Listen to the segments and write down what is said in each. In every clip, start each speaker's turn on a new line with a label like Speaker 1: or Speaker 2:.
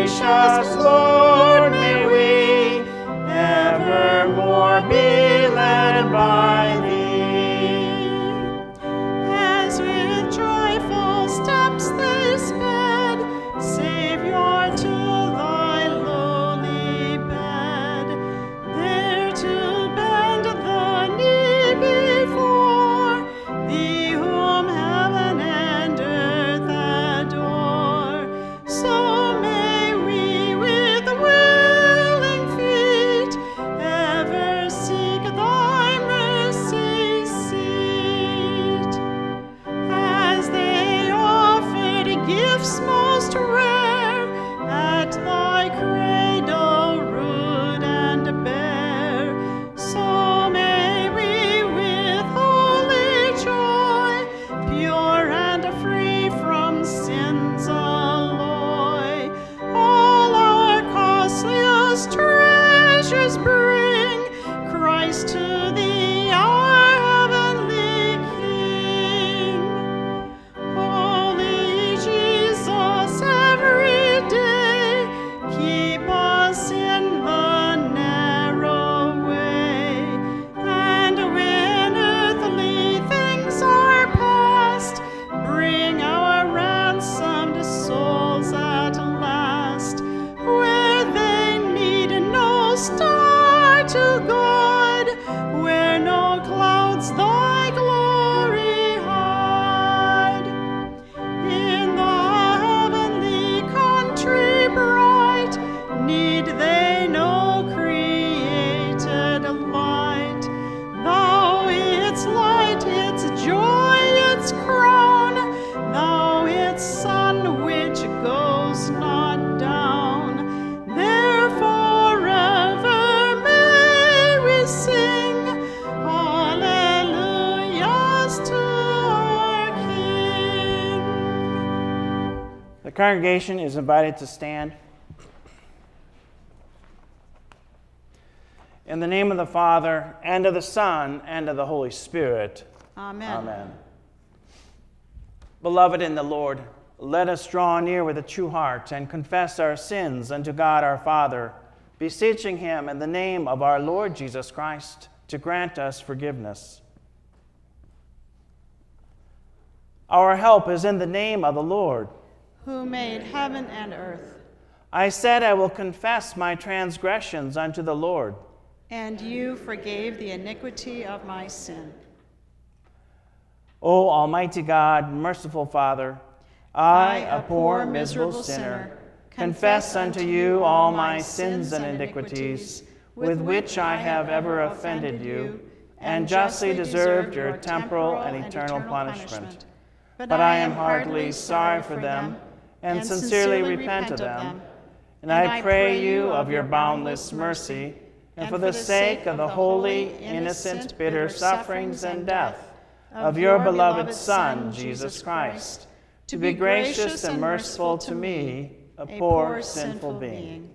Speaker 1: gracious Lord, may we evermore be led by thee.
Speaker 2: As with joyful steps they sped, Savior, to thy lowly bed, there to bend the knee before thee, whom heaven and earth adore. So may we with willing feet ever seek thy mercy seat. As they offered gifts most rare at thy cradle rude and bare, so may we with holy joy, pure and free from sin's alloy, all our costliest treasures bring Christ to thee, our heavenly King. Holy Jesus, every day keep us in the narrow way, and when earthly things are past, bring our ransomed souls at last, where they need no star to guide, where no clouds thy glory hide. In the heavenly country bright, need they no created light. Thou its light, its joy, its crown, thou its sun which goes not down. Therefore ever may we sing hallelujahs to our King.
Speaker 1: The congregation is invited to stand. In the name of the Father, and of the Son, and of the Holy Spirit.
Speaker 2: Amen.
Speaker 1: Amen. Beloved in the Lord, let us draw near with a true heart and confess our sins unto God our Father, beseeching him in the name of our Lord Jesus Christ to grant us forgiveness. Our help is in the name of the Lord,
Speaker 2: Who made heaven and earth,
Speaker 1: I said, I will confess my transgressions unto the Lord.
Speaker 2: and you forgave the iniquity of my sin.
Speaker 1: O Almighty God, merciful Father, I, a poor, miserable sinner, confess unto you all my sins and iniquities, with which I have ever offended you, and justly deserved your temporal and eternal punishment. But I am heartily sorry for them, and sincerely repent of them. And I pray you of your boundless mercy, and for the sake of the holy, innocent, bitter sufferings and death of your beloved Son, Jesus Christ, to be gracious and merciful to me, a poor, sinful being.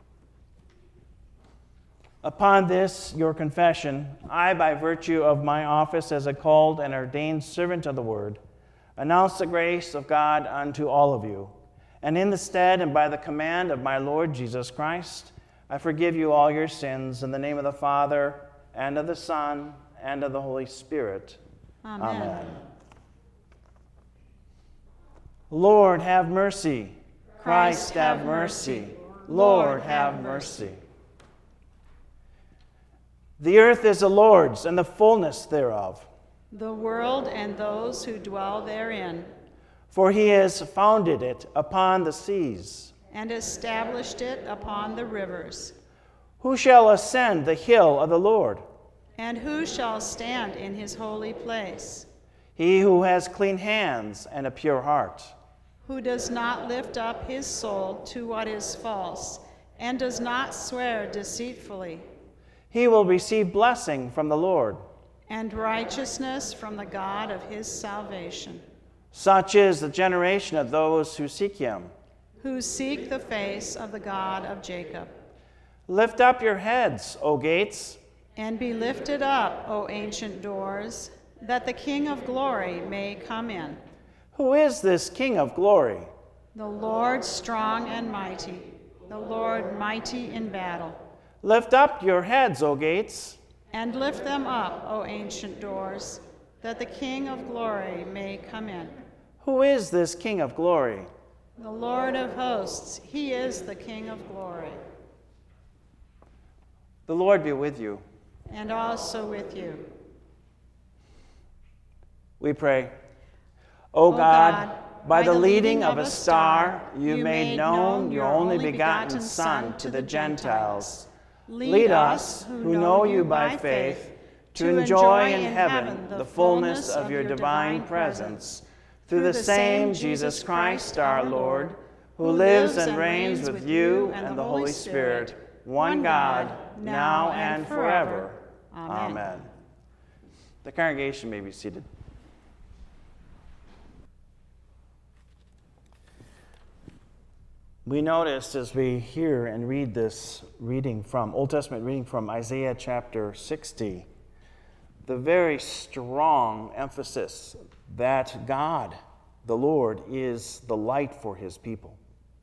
Speaker 1: Upon this, your confession, I, by virtue of my office as a called and ordained servant of the word, announce the grace of God unto all of you. And in the stead and by the command of my Lord Jesus Christ, I forgive you all your sins in the name of the Father, and of the Son, and of the Holy Spirit.
Speaker 2: Amen.
Speaker 1: Amen. Lord, have mercy. Christ, have mercy. Lord, have mercy. The earth is the Lord's, and the fullness thereof.
Speaker 2: The world and those who dwell therein,
Speaker 1: For he has founded it upon the seas.
Speaker 2: and established it upon the rivers.
Speaker 1: Who shall ascend the hill of the Lord?
Speaker 2: And who shall stand in his holy place?
Speaker 1: He who has clean hands and a pure heart,
Speaker 2: Who does not lift up his soul to what is false, and does not swear deceitfully,
Speaker 1: he will receive blessing from the Lord.
Speaker 2: and righteousness from the God of his salvation.
Speaker 1: Such is the generation of those who seek him.
Speaker 2: Who seek the face of the God of Jacob.
Speaker 1: Lift up your heads, O gates,
Speaker 2: And be lifted up, O ancient doors, that the King of glory may come in.
Speaker 1: Who is this King of glory?
Speaker 2: The Lord strong and mighty, the Lord mighty in battle.
Speaker 1: Lift up your heads, O gates,
Speaker 2: And lift them up, O ancient doors, that the King of glory may come in.
Speaker 1: Who is this King of glory?
Speaker 2: The Lord of hosts, he is the King of glory.
Speaker 1: The Lord be with you.
Speaker 2: And also with you.
Speaker 1: We pray. O God, by the leading of a star, you made known your only begotten Son to the Gentiles. Lead us, who know you by faith, to enjoy in heaven the fullness of your divine presence, through the same Jesus Christ our Lord, who lives and reigns with you and the Holy Spirit, one God, now and forever. Amen. The congregation may be seated. We notice as we hear and read this reading from Old Testament reading from Isaiah chapter 60, the very strong emphasis that God, the Lord, is the light for his people.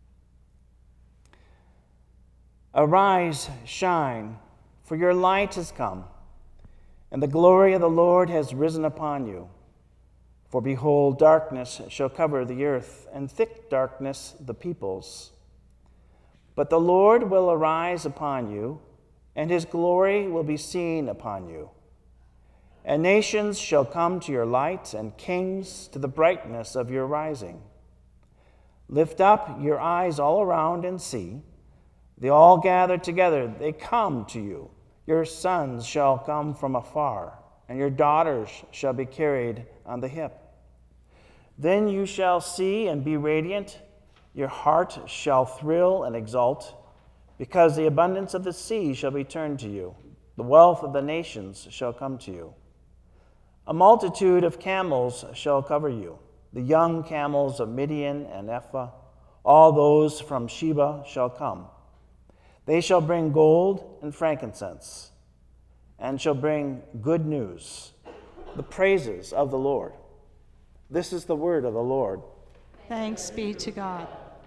Speaker 1: Arise, shine, for your light has come, and the glory of the Lord has risen upon you. For behold, darkness shall cover the earth, and thick darkness the peoples. But the Lord will arise upon you, and his glory will be seen upon you. And nations shall come to your light, and kings to the brightness of your rising. Lift up your eyes all around and see. They all gather together, they come to you. Your sons shall come from afar, and your daughters shall be carried on the hip. Then you shall see and be radiant. Your heart shall thrill and exult, because the abundance of the sea shall be turned to you. The wealth of the nations shall come to you. A multitude of camels shall cover you, the young camels of Midian and Ephah. All those from Sheba shall come. They shall bring gold and frankincense, and shall bring good news, the praises of the Lord. This is the word of the Lord.
Speaker 2: Thanks be to God.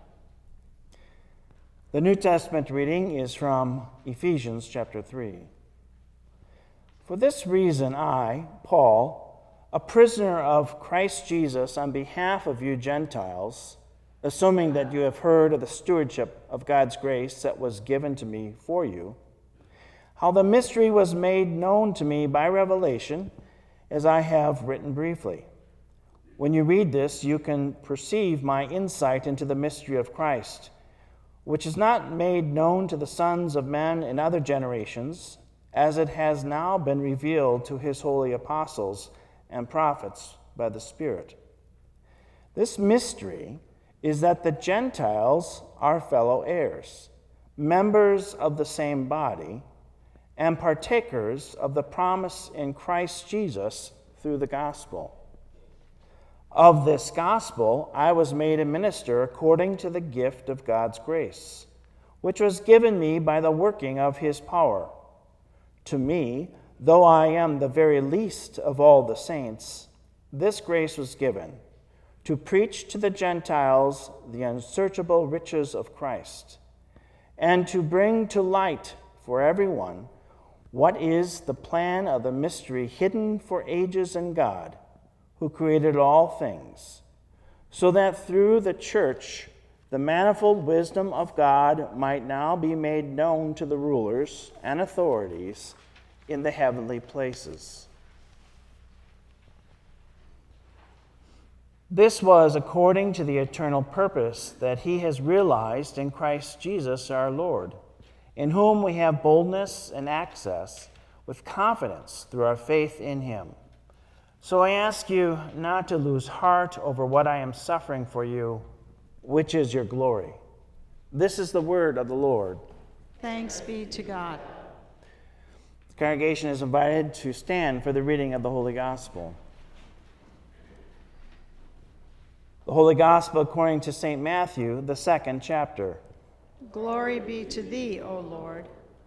Speaker 1: The New Testament reading is from Ephesians chapter 3. For this reason I, Paul, a prisoner of Christ Jesus on behalf of you Gentiles, assuming that you have heard of the stewardship of God's grace that was given to me for you, how the mystery was made known to me by revelation, as I have written briefly. When you read this, you can perceive my insight into the mystery of Christ, which is not made known to the sons of men in other generations, as it has now been revealed to his holy apostles and prophets by the Spirit. This mystery is that the Gentiles are fellow heirs, members of the same body, and partakers of the promise in Christ Jesus through the gospel. Of this gospel I was made a minister according to the gift of God's grace, which was given me by the working of his power. To me, though I am the very least of all the saints, this grace was given, to preach to the Gentiles the unsearchable riches of Christ, and to bring to light for everyone what is the plan of the mystery hidden for ages in God, who created all things, so that through the church the manifold wisdom of God might now be made known to the rulers and authorities in the heavenly places. This was according to the eternal purpose that he has realized in Christ Jesus our Lord, in whom we have boldness and access with confidence through our faith in him. So I ask you not to lose heart over what I am suffering for you, which is your glory. This is the word of the Lord.
Speaker 2: Thanks be to God.
Speaker 1: The congregation is invited to stand for the reading of the Holy Gospel. The Holy Gospel according to St. Matthew, the 2nd chapter.
Speaker 2: Glory be to thee, O Lord.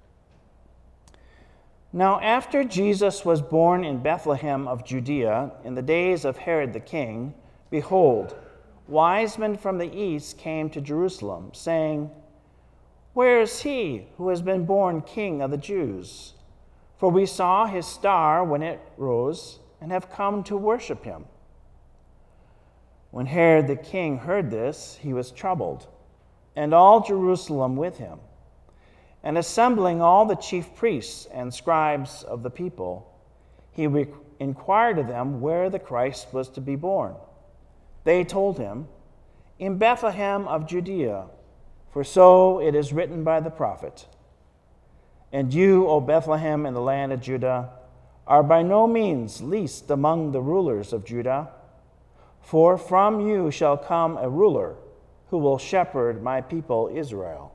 Speaker 1: Now after Jesus was born in Bethlehem of Judea in the days of Herod the king, behold, wise men from the east came to Jerusalem, saying, "Where is he who has been born King of the Jews? For we saw his star when it rose and have come to worship him." When Herod the king heard this, he was troubled, and all Jerusalem with him. And assembling all the chief priests and scribes of the people, he inquired of them where the Christ was to be born. They told him, "In Bethlehem of Judea, for so it is written by the prophet, 'And you, O Bethlehem in the land of Judah, are by no means least among the rulers of Judah, for from you shall come a ruler who will shepherd my people Israel.'"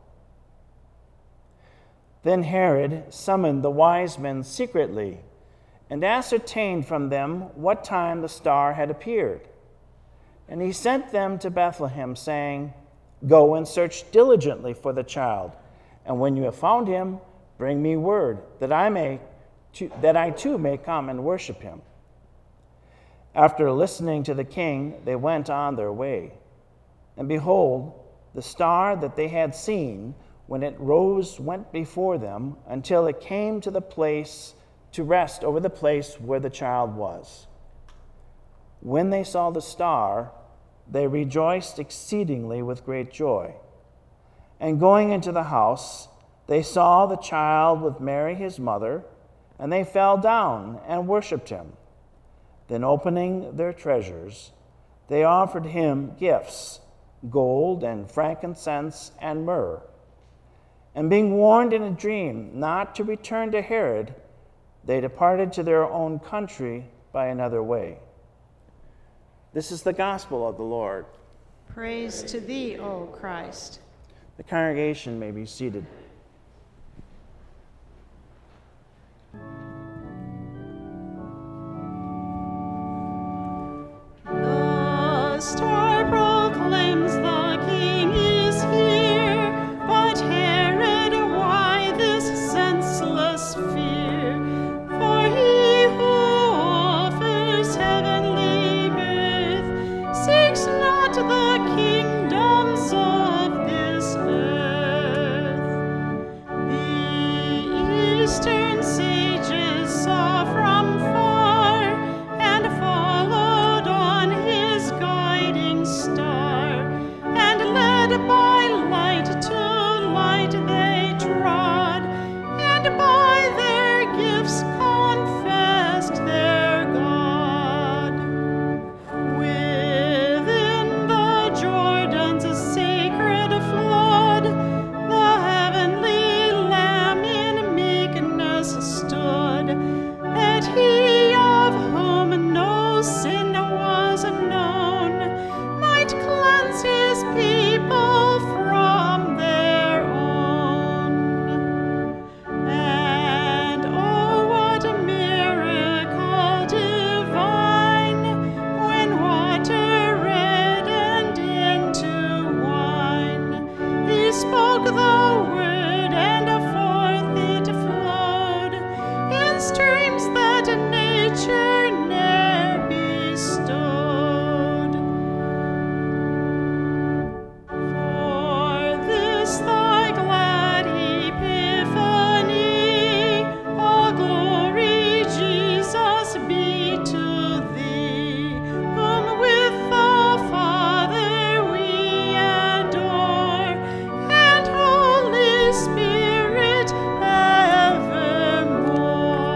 Speaker 1: Then Herod summoned the wise men secretly and ascertained from them what time the star had appeared. And he sent them to Bethlehem, saying, "Go and search diligently for the child, and when you have found him, bring me word, that I too may come and worship him." After listening to the king, they went on their way. And behold, the star that they had seen when it rose went before them until it came to the place to rest over the place where the child was. When they saw the star, they rejoiced exceedingly with great joy. And going into the house, they saw the child with Mary his mother, and they fell down and worshipped him. Then opening their treasures, they offered him gifts, gold and frankincense and myrrh. And being warned in a dream not to return to Herod, they departed to their own country by another way. This is the gospel of the Lord.
Speaker 2: Praise to thee, O Christ.
Speaker 1: The congregation may be seated.
Speaker 2: The star proclaims the King is here, but Herod, why this senseless fear? For he who offers heavenly birth seeks not the kingdoms of this earth. The eastern sages saw from far and followed on his guiding star, and led by light to light they trod, and by their gifts confessed their God. Within the Jordan's sacred flood, the heavenly Lamb in meekness stood, that he of whom no sin was known might cleanse his people from their own. And oh, what a miracle divine, when water reddened into wine. He spoke the word, and forth it flowed in streams that nature ne'er bestowed. For this thy glad epiphany, all glory, Jesus, be to thee, whom with the Father we adore, and Holy Spirit evermore.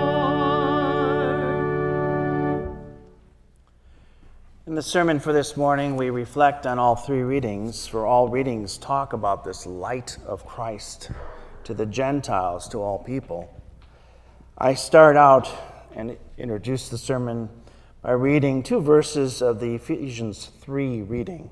Speaker 1: In the sermon for this morning, we reflect on all three readings, for all readings talk about this light of Christ to the Gentiles, to all people. I start out and introduce the sermon by reading two verses of the Ephesians 3 reading.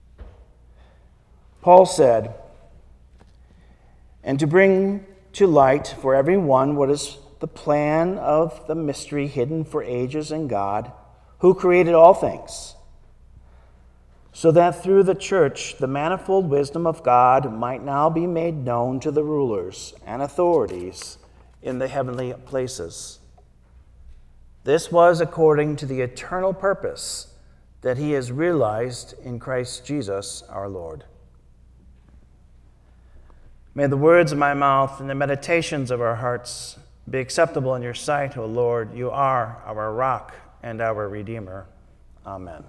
Speaker 1: Paul said, "And to bring to light for everyone what is the plan of the mystery hidden for ages in God, who created all things, so that through the church the manifold wisdom of God might now be made known to the rulers and authorities in the heavenly places. This was according to the eternal purpose that he has realized in Christ Jesus our Lord." May the words of my mouth and the meditations of our hearts be acceptable in your sight, O Lord. You are our rock and our Redeemer. Amen.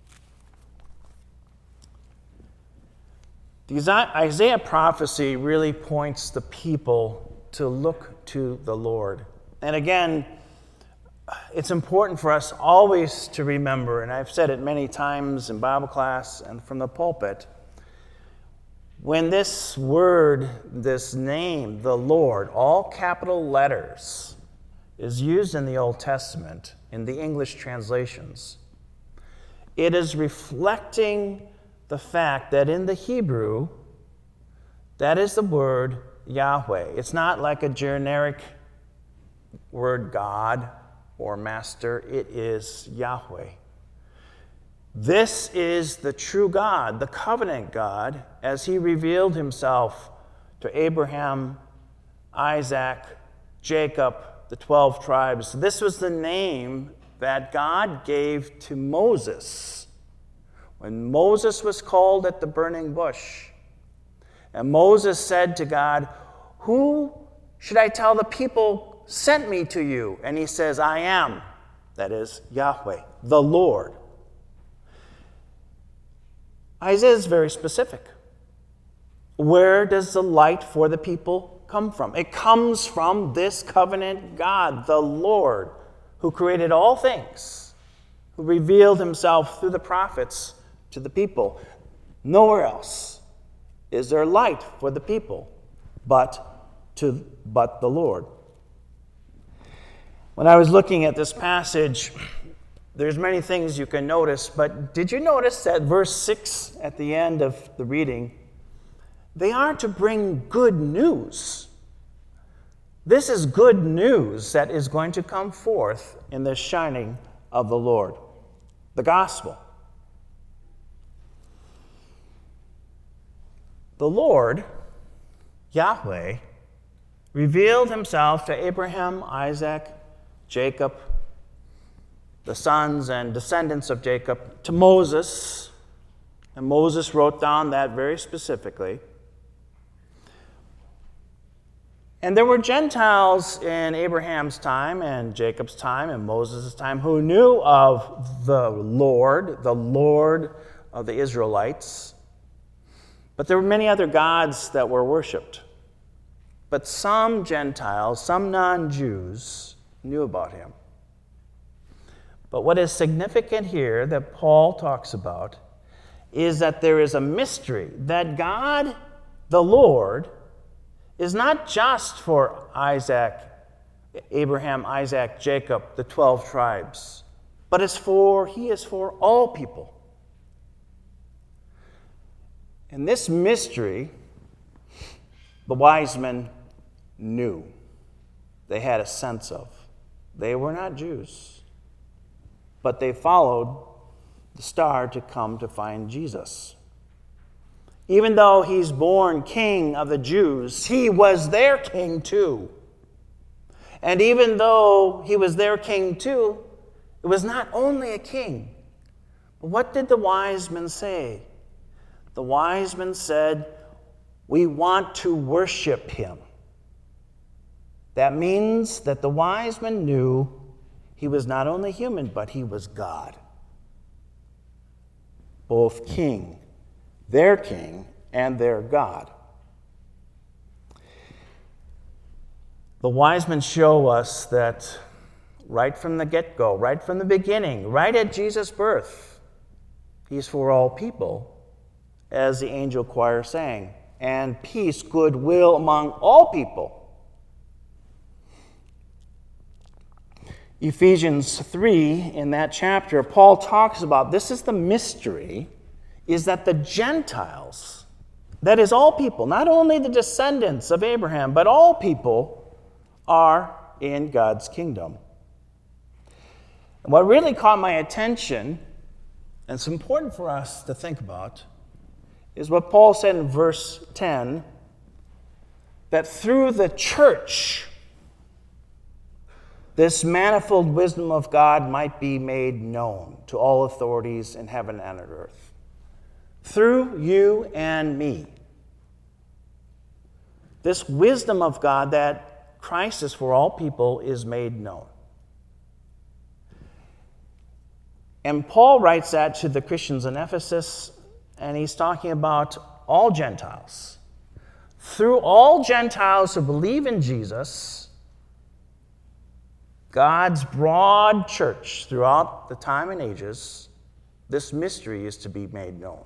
Speaker 1: The Isaiah prophecy really points the people to look to the Lord. And again, it's important for us always to remember, and I've said it many times in Bible class and from the pulpit, when this word, this name, the Lord, all capital letters, is used in the Old Testament, in the English translations, it is reflecting the fact that in the Hebrew, that is the word Yahweh. It's not like a generic word God or master. It is Yahweh. This is the true God, the covenant God, as he revealed himself to Abraham, Isaac, Jacob, the 12 tribes. This was the name that God gave to Moses when Moses was called at the burning bush. And Moses said to God, "Who should I tell the people sent me to you?" And he says, "I am." That is Yahweh, the Lord. Isaiah is very specific. Where does the light for the people come from? It comes from this covenant God, the Lord, who created all things, who revealed himself through the prophets to the people. Nowhere else is there light for the people but the Lord. When I was looking at this passage, there's many things you can notice, but did you notice that verse 6 at the end of the reading, they are to bring good news. This is good news that is going to come forth in the shining of the Lord, the gospel. The Lord, Yahweh, revealed himself to Abraham, Isaac, Jacob, the sons and descendants of Jacob, to Moses, and Moses wrote down that very specifically. And there were Gentiles in Abraham's time and Jacob's time and Moses' time who knew of the Lord of the Israelites. But there were many other gods that were worshipped. But some Gentiles, some non-Jews, knew about him. But what is significant here that Paul talks about is that there is a mystery, that God, the Lord, is not just for Abraham, Isaac, Jacob, the 12 tribes, but he is for all people. And this mystery, the wise men knew. They had a sense of. They were not Jews, but they followed the star to come to find Jesus. Even though he's born king of the Jews, he was their king too. And even though he was their king too, it was not only a king. But what did the wise men say? The wise men said, "We want to worship him." That means that the wise men knew he was not only human, but he was God. Both king, and their God. The wise men show us that right from the get-go, right from the beginning, right at Jesus' birth, he's for all people, as the angel choir sang, and peace, goodwill among all people. Ephesians 3, in that chapter, Paul talks about, this is the mystery, is that the Gentiles, that is all people, not only the descendants of Abraham, but all people are in God's kingdom. And what really caught my attention, and it's important for us to think about, is what Paul said in verse 10, that through the church, this manifold wisdom of God might be made known to all authorities in heaven and on earth. Through you and me. This wisdom of God that Christ is for all people is made known. And Paul writes that to the Christians in Ephesus, and he's talking about all Gentiles. Through all Gentiles who believe in Jesus, God's broad church throughout the time and ages, this mystery is to be made known.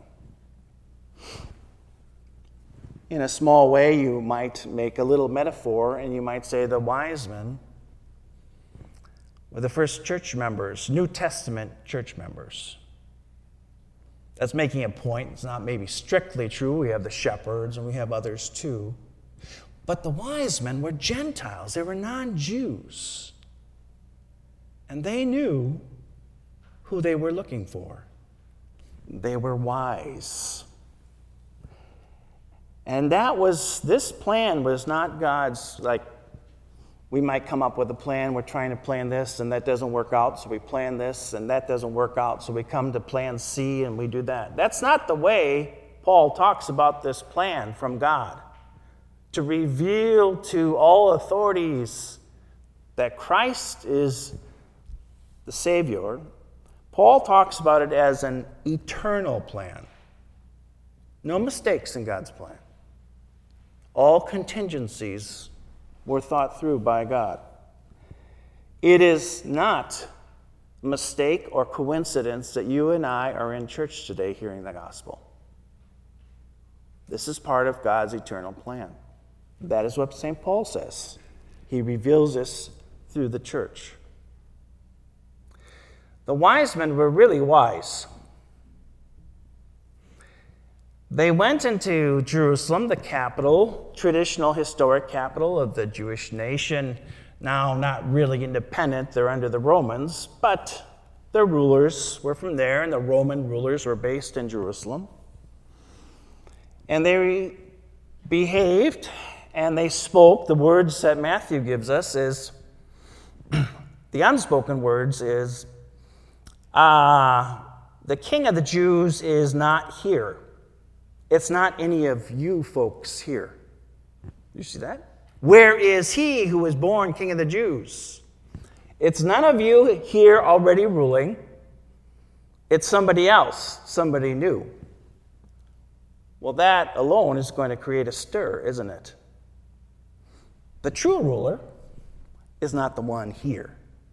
Speaker 1: In a small way, you might make a little metaphor, and you might say the wise men were the first church members, New Testament church members. That's making a point. It's not maybe strictly true. We have the shepherds, and we have others too. But the wise men were Gentiles. They were non-Jews. And they knew who they were looking for. They were wise. And this plan was not God's, like, we might come up with a plan, we're trying to plan this, and that doesn't work out, so we plan this, and that doesn't work out, so we come to plan C, and we do that. That's not the way Paul talks about this plan from God, to reveal to all authorities that Christ is the Savior. Paul talks about it as an eternal plan. No mistakes in God's plan. All contingencies were thought through by God. It is not a mistake or coincidence that you and I are in church today hearing the gospel. This is part of God's eternal plan. That is what St. Paul says. He reveals this through the church. The wise men were really wise. They went into Jerusalem, the capital, traditional historic capital of the Jewish nation, now not really independent, they're under the Romans, but their rulers were from there, and the Roman rulers were based in Jerusalem. And they behaved, and they spoke. The words that Matthew gives us is, the unspoken words is, the King of the Jews is not here. It's not any of you folks here. You see that? Where is he who was born King of the Jews? It's none of you here already ruling. It's somebody else, somebody new. Well, that alone is going to create a stir, isn't it? The true ruler is not the one here.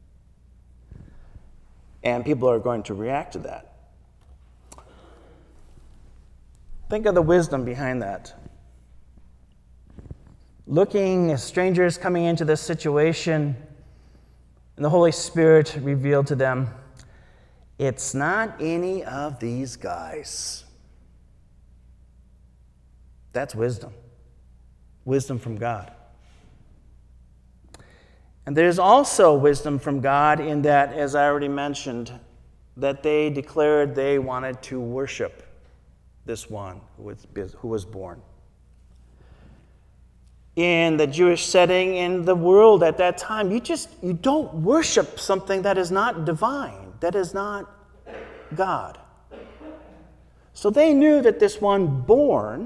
Speaker 1: And people are going to react to that. Think of the wisdom behind that. Looking as strangers coming into this situation, and the Holy Spirit revealed to them, it's not any of these guys. That's wisdom. Wisdom from God. And there's also wisdom from God in that, as I already mentioned, that they declared they wanted to worship this one who was born. In the Jewish setting, in the world at that time, you don't worship something that is not divine, that is not God. So they knew that this one born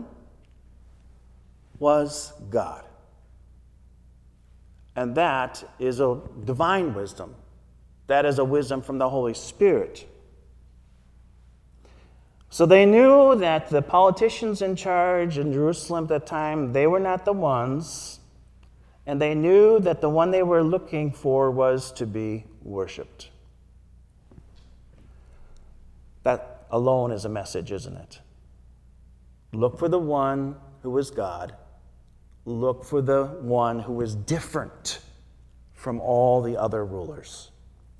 Speaker 1: was God. And that is a divine wisdom. That is a wisdom from the Holy Spirit. So they knew that the politicians in charge in Jerusalem at that time, they were not the ones, and they knew that the one they were looking for was to be worshipped. That alone is a message, isn't it? Look for the one who is God. Look for the one who is different from all the other rulers.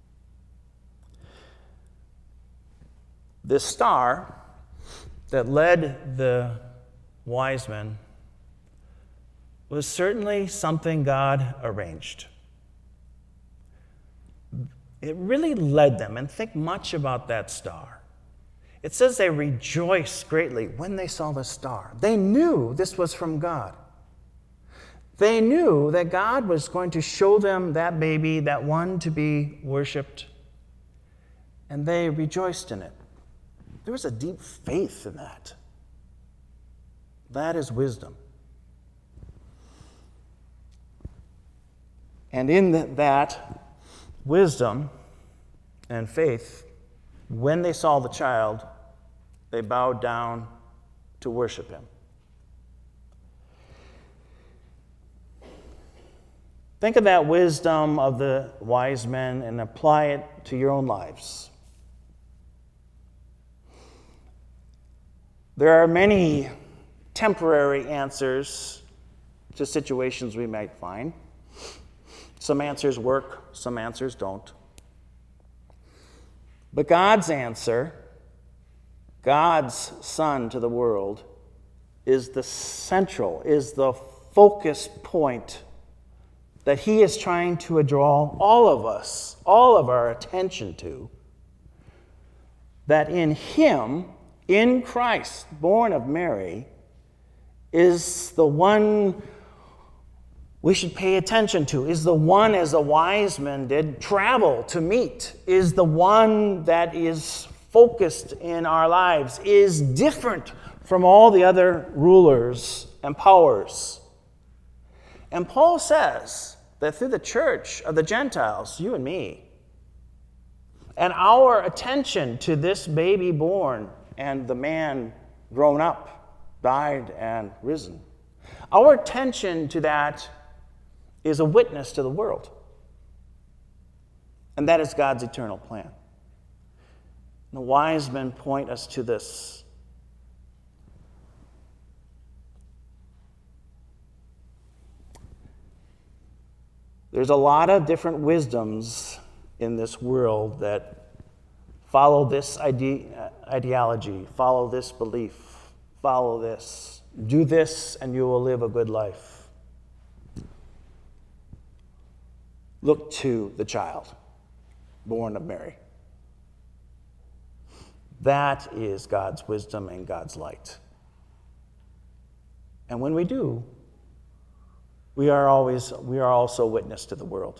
Speaker 1: This star that led the wise men was certainly something God arranged. It really led them, and think much about that star. It says they rejoiced greatly when they saw the star. They knew this was from God. They knew that God was going to show them that baby, that one to be worshipped, and they rejoiced in it. There was a deep faith in that. That is wisdom. And in that wisdom and faith, when they saw the child, they bowed down to worship him. Think of that wisdom of the wise men and apply it to your own lives. There are many temporary answers to situations we might find. Some answers work, some answers don't. But God's answer, God's Son to the world, is the central, is the focus point that he is trying to draw all of us, all of our attention to, that in him, in Christ, born of Mary, is the one we should pay attention to, is the one, as the wise men did, travel to meet, is the one that is focused in our lives, is different from all the other rulers and powers. And Paul says that through the church of the Gentiles, you and me, and our attention to this baby born and the man grown up, died and risen, our attention to that is a witness to the world. And that is God's eternal plan. The wise men point us to this. There's a lot of different wisdoms in this world that follow this ideology, follow this belief, follow this. Do this and you will live a good life. Look to the child born of Mary. That is God's wisdom and God's light. And when we do, we are also witness to the world.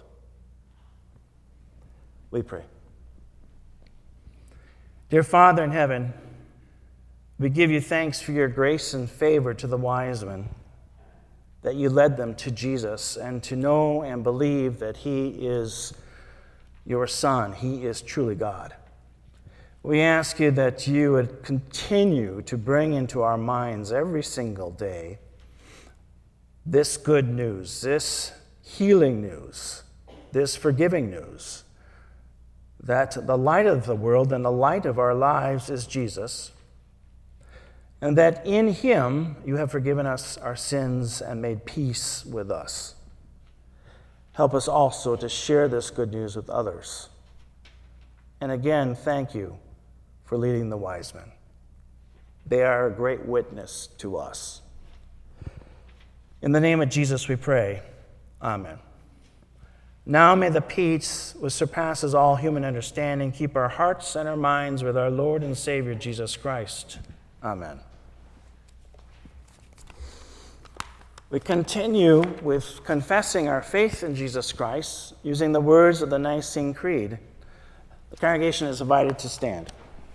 Speaker 1: We pray. Dear Father in heaven, we give you thanks for your grace and favor to the wise men, that you led them to Jesus and to know and believe that he is your Son. He is truly God. We ask you that you would continue to bring into our minds every single day this good news, this healing news, this forgiving news, that the light of the world and the light of our lives is Jesus, and that in him you have forgiven us our sins and made peace with us. Help us also to share this good news with others. And again, thank you for leading the wise men. They are a great witness to us. In the name of Jesus we pray. Amen. Now may the peace which surpasses all human understanding keep our hearts and our minds with our Lord and Savior Jesus Christ. Amen. We continue with confessing our faith in Jesus Christ using the words of the Nicene Creed. The congregation is invited to stand.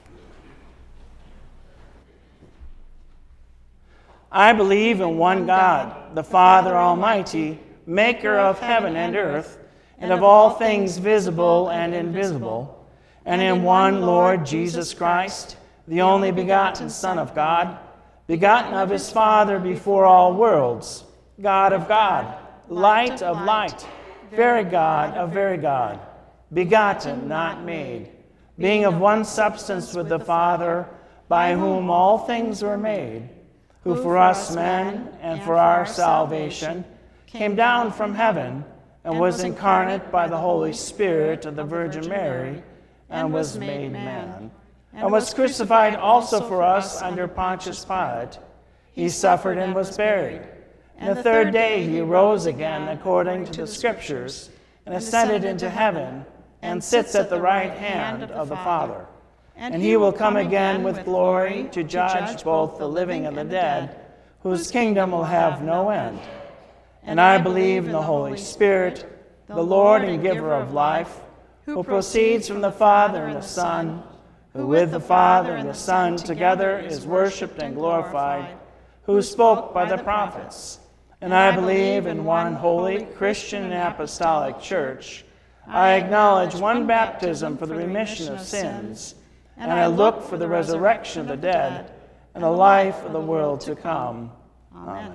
Speaker 1: I believe in one God, the Father Almighty, maker of heaven and earth, and of all things visible and invisible, and in one Lord Jesus Christ, the only begotten Son of God, begotten of his Father before all worlds, God of God, light of light, very God of very God, begotten, not made, being of one substance with the Father, by whom all things were made, who for us men and for our salvation came down from heaven and was incarnate by the Holy Spirit of the Virgin Mary and was made man, and was crucified also for us under Pontius Pilate. He suffered and was buried. And the third day he rose again according to the Scriptures and ascended into heaven and sits at the right hand of the Father. And he will come again with glory to judge both the living and the dead, whose kingdom will have no end. And I believe in the Holy Spirit, the Lord and giver of life, who proceeds from the Father and the Son, who with the Father and the Son together is worshipped and glorified, who spoke by the prophets. and I believe in one holy Christian and apostolic church. I acknowledge one baptism for the remission of sins, and I look for the resurrection of the dead and the life of the world to come. Amen.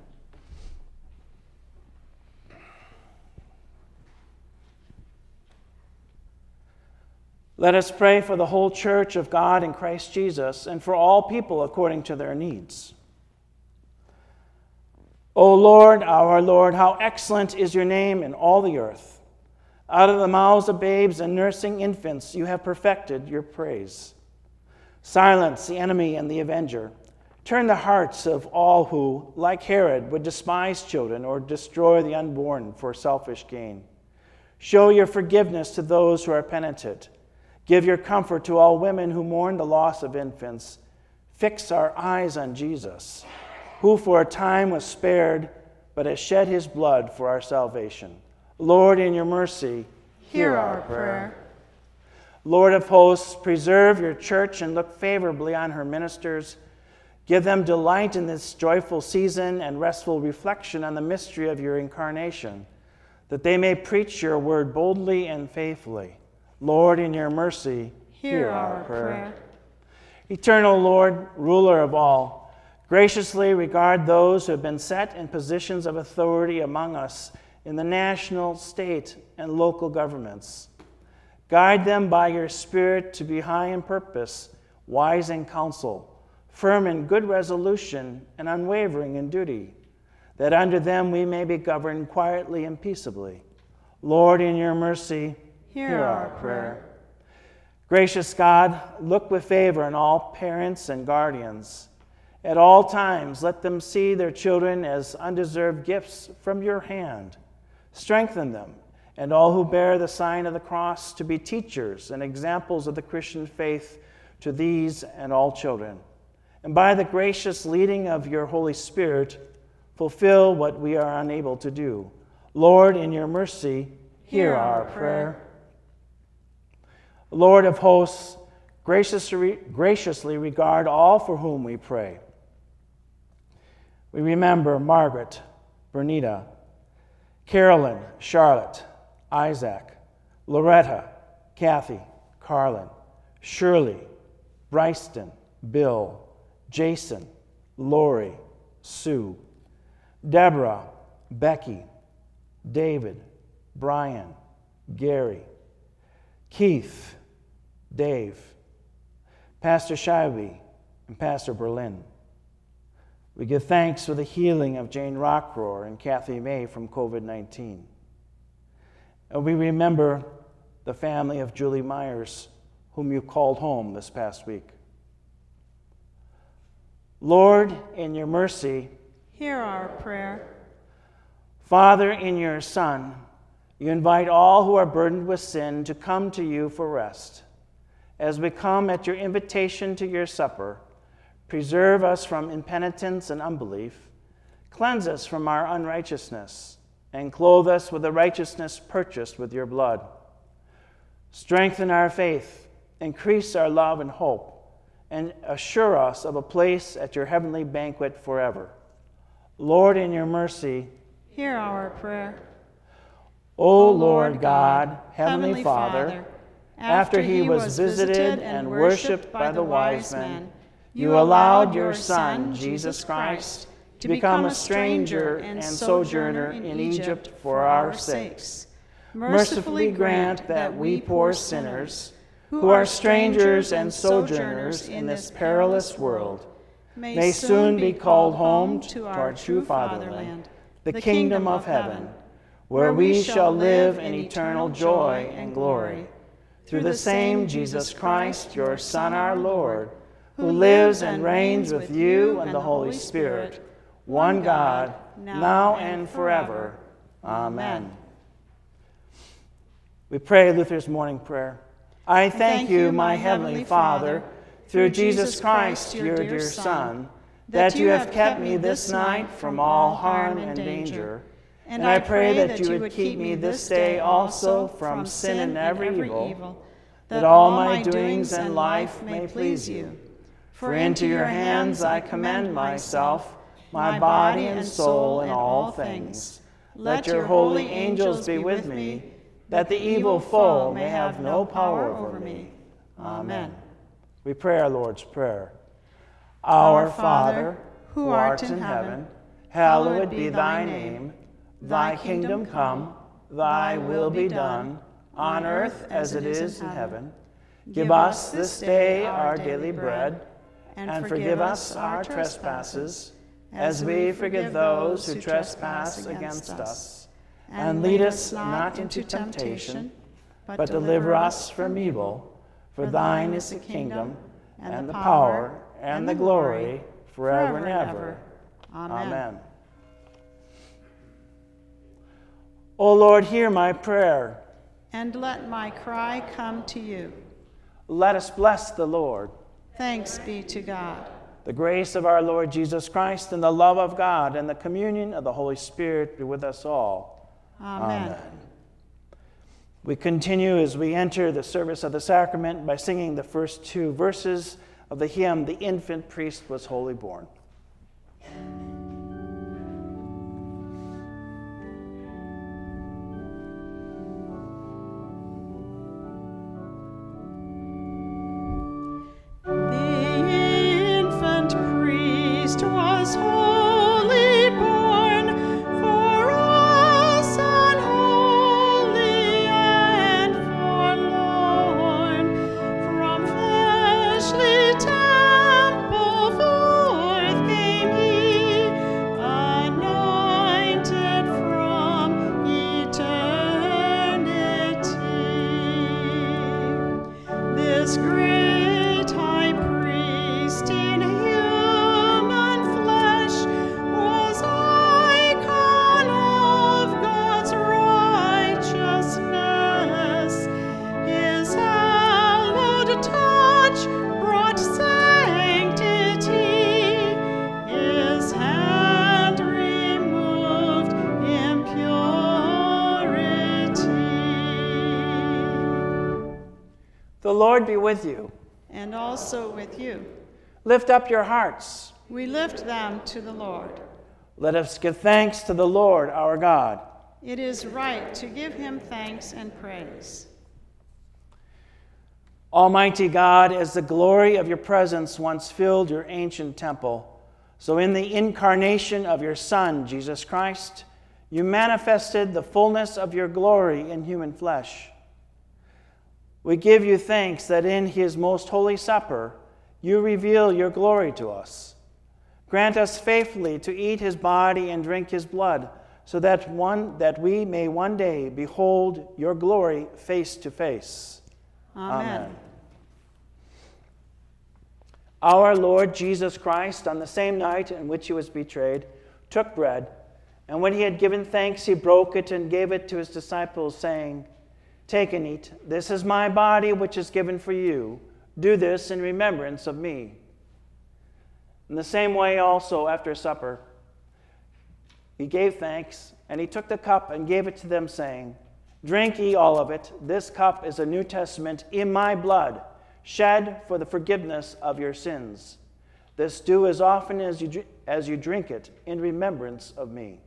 Speaker 1: Let us pray for the whole church of God in Christ Jesus and for all people according to their needs. O Lord, our Lord, how excellent is your name in all the earth. Out of the mouths of babes and nursing infants you have perfected your praise. Silence the enemy and the avenger. Turn the hearts of all who, like Herod, would despise children or destroy the unborn for selfish gain. Show your forgiveness to those who are penitent. Give your comfort to all women who mourn the loss of infants. Fix our eyes on Jesus, who for a time was spared, but has shed his blood for our salvation. Lord, in your mercy, hear our prayer. Lord of hosts, preserve your church and look favorably on her ministers. Give them delight in this joyful season and restful reflection on the mystery of your incarnation, that they may preach your word boldly and faithfully. Lord, in your mercy, hear our prayer. Eternal Lord, ruler of all, graciously regard those who have been set in positions of authority among us in the national, state, and local governments. Guide them by your Spirit to be high in purpose, wise in counsel, firm in good resolution, and unwavering in duty, that under them we may be governed quietly and peaceably. Lord, in your mercy, hear our prayer. Gracious God, look with favor on all parents and guardians. At all times, let them see their children as undeserved gifts from your hand. Strengthen them, and all who bear the sign of the cross, to be teachers and examples of the Christian faith to these and all children. And by the gracious leading of your Holy Spirit, fulfill what we are unable to do. Lord, in your mercy, hear our prayer. Lord of hosts, graciously regard all for whom we pray. We remember Margaret, Bernita, Carolyn, Charlotte, Isaac, Loretta, Kathy, Carlin, Shirley, Bryston, Bill, Jason, Lori, Sue, Deborah, Becky, David, Brian, Gary, Keith, Dave, Pastor Shivey, and Pastor Berlin. We give thanks for the healing of Jane Rockroar and Kathy May from COVID-19. And we remember the family of Julie Myers, whom you called home this past week. Lord, in your mercy,
Speaker 2: hear our prayer.
Speaker 1: Father, in your Son, you invite all who are burdened with sin to come to you for rest. As we come at your invitation to your supper, preserve us from impenitence and unbelief, cleanse us from our unrighteousness, and clothe us with the righteousness purchased with your blood. Strengthen our faith, increase our love and hope, and assure us of a place at your heavenly banquet forever. Lord, in your mercy,
Speaker 2: hear our prayer.
Speaker 1: O Lord God, Heavenly Father, after he was visited and worshipped by the wise men, you allowed your Son, Jesus Christ, to become a stranger and sojourner in Egypt for our sakes. Mercifully grant that we poor sinners, who are strangers and sojourners in this perilous world, may soon be called home to our true fatherland, the kingdom of heaven, where we shall live in eternal joy and glory. Through the same Jesus Christ, your Son, our Lord, who lives and reigns with you and the Holy Spirit, one God, now and forever. Amen. We pray Luther's morning prayer. I thank you, my heavenly Father, through Jesus Christ, your dear Son, that you have kept me this night from all harm and danger. And I pray that you would keep me this day also from sin and every evil, that all my doings and life may please you. For into your hands I commend myself, my body and soul and all things. Let your holy angels be with me, that the evil foe may have no power over me. Amen. We pray our Lord's Prayer. Our Father, who art in heaven, hallowed be thy name. Thy kingdom come, thy will be done, on earth as it is in heaven. Give us this day our daily bread, and forgive us our trespasses, as we forgive those who trespass against us. And lead us not into temptation, but deliver us from evil. For thine is the kingdom, and the power, and the glory, forever and ever. Amen. O Lord, hear my prayer.
Speaker 2: And let my cry come to you.
Speaker 1: Let us bless the Lord.
Speaker 2: Thanks be to God.
Speaker 1: The grace of our Lord Jesus Christ and the love of God and the communion of the Holy Spirit be with us all.
Speaker 2: Amen.
Speaker 1: We continue as we enter the service of the sacrament by singing the first two verses of the hymn, "The Infant Priest Was Wholly Born." The Lord be with you.
Speaker 2: And also with you.
Speaker 1: Lift up your hearts.
Speaker 2: We lift them to the Lord.
Speaker 1: Let us give thanks to the Lord our God.
Speaker 2: It is right to give him thanks and praise.
Speaker 1: Almighty God, as the glory of your presence once filled your ancient temple, so in the incarnation of your Son, Jesus Christ, you manifested the fullness of your glory in human flesh. We give you thanks that in his most holy supper, you reveal your glory to us. Grant us faithfully to eat his body and drink his blood, so that we may one day behold your glory face to face.
Speaker 2: Amen.
Speaker 1: Our Lord Jesus Christ, on the same night in which he was betrayed, took bread, and when he had given thanks, he broke it and gave it to his disciples, saying, "Take and eat. This is my body, which is given for you. Do this in remembrance of me." In the same way also, after supper, he gave thanks, and he took the cup and gave it to them, saying, "Drink ye all of it. This cup is a New Testament in my blood, shed for the forgiveness of your sins. This do as often as you drink it in remembrance of me."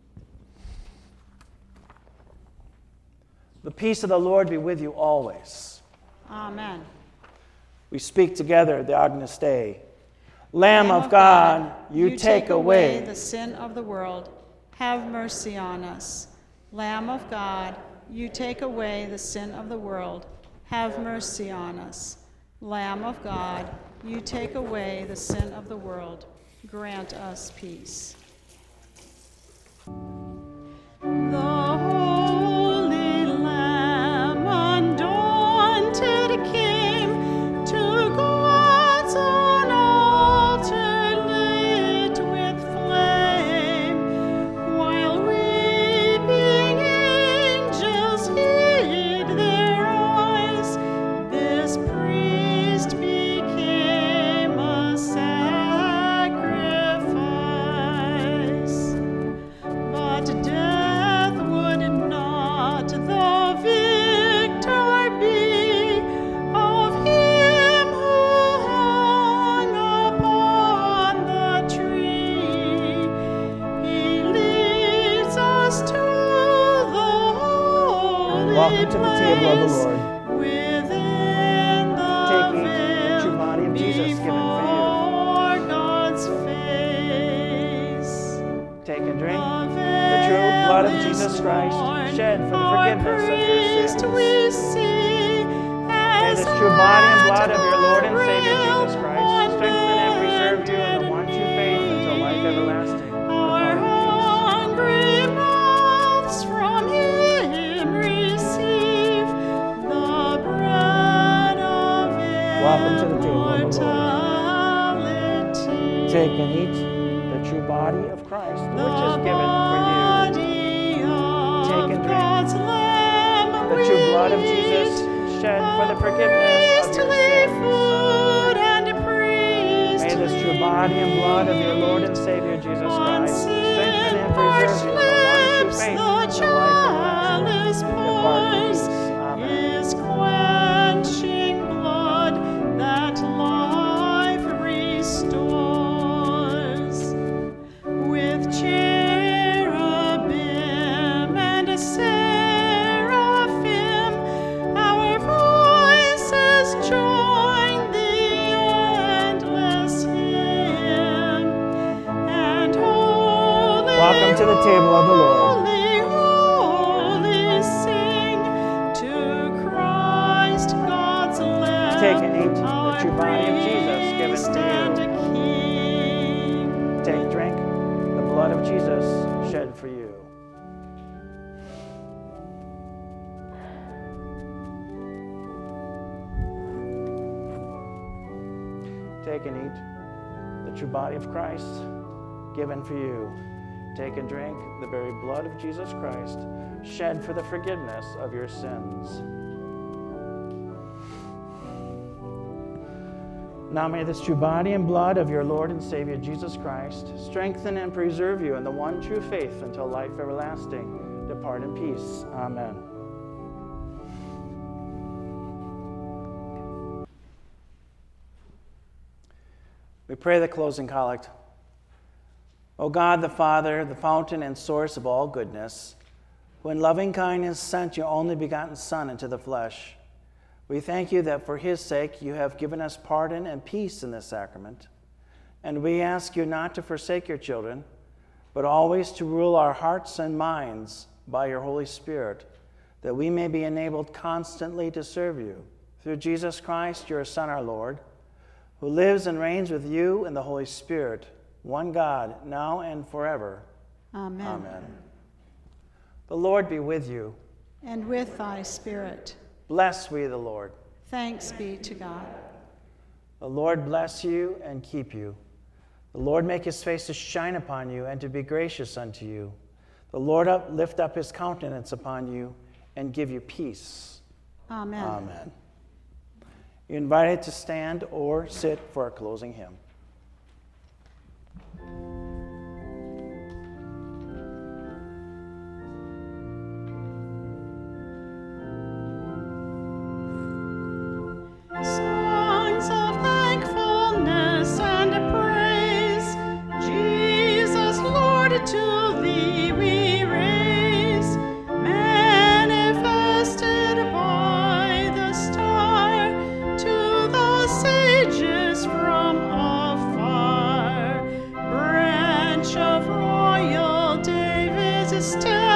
Speaker 1: The peace of the Lord be with you always.
Speaker 2: Amen.
Speaker 1: We speak together the Agnus Dei. Lamb of God, you take away
Speaker 2: the sin of the world. Have mercy on us. Lamb of God, you take away the sin of the world. Have mercy on us. Lamb of God, you take away the sin of the world. Grant us peace.
Speaker 3: Priest became a sacrifice.
Speaker 1: Welcome to the table of the Lord.
Speaker 2: Within the
Speaker 1: Take, eat the true body of Jesus given for you.
Speaker 2: before God's face.
Speaker 1: Take and drink the true blood of Jesus Christ, shed for the forgiveness of your sins. May this true body and blood of your Lord and Savior Jesus Christ strengthen and preserve you in the one true faith until life everlasting.
Speaker 2: Our hungry mouths from him receive the bread of
Speaker 1: Welcome to the table of the Lord.
Speaker 2: immortality.
Speaker 1: Take and eat the true body of Christ, which is given for you. Take and drink the true blood of Jesus, shed for the forgiveness of your sins. May this true body and blood of your Lord and Savior Jesus Christ strengthen and preserve you in the one true faith until life everlasting. Depart in peace. Amen.
Speaker 2: Is quenching blood that life restores. With cherubim and seraphim, our voices join the endless hymn. And holy,
Speaker 1: Welcome to the table of the Lord.
Speaker 2: holy, holy, sing to Christ God's Lamb.
Speaker 1: Take and eat the
Speaker 2: our
Speaker 1: true body of Jesus given
Speaker 2: priest
Speaker 1: for
Speaker 2: and
Speaker 1: you.
Speaker 2: King.
Speaker 1: Take, drink the blood of Jesus shed for you. Take and eat the true body of Christ given for you. Take and drink the very blood of Jesus Christ shed for the forgiveness of your sins. Now may this true body and blood of your Lord and Savior Jesus Christ strengthen and preserve you in the one true faith until life everlasting. Depart in peace. Amen. We pray the closing collect. O God the Father, the fountain and source of all goodness, who in loving kindness sent your only begotten Son into the flesh, we thank you that for his sake you have given us pardon and peace in this sacrament. And we ask you not to forsake your children, but always to rule our hearts and minds by your Holy Spirit, that we may be enabled constantly to serve you. Through Jesus Christ, your Son, our Lord, who lives and reigns with you in the Holy Spirit, one God, now and forever.
Speaker 2: Amen.
Speaker 1: Amen. The Lord be with you.
Speaker 2: And with thy spirit.
Speaker 1: Bless we the Lord.
Speaker 2: Thanks be to God.
Speaker 1: The Lord bless you and keep you. The Lord make his face to shine upon you and to be gracious unto you. The Lord lift up his countenance upon you and give you peace.
Speaker 2: Amen.
Speaker 1: Amen. You're invited to stand or sit for a closing hymn.
Speaker 2: Songs of thankfulness and praise, Jesus, Lord, to thee we raise, manifested by the star to the sages from afar. Branch of royal David's stem,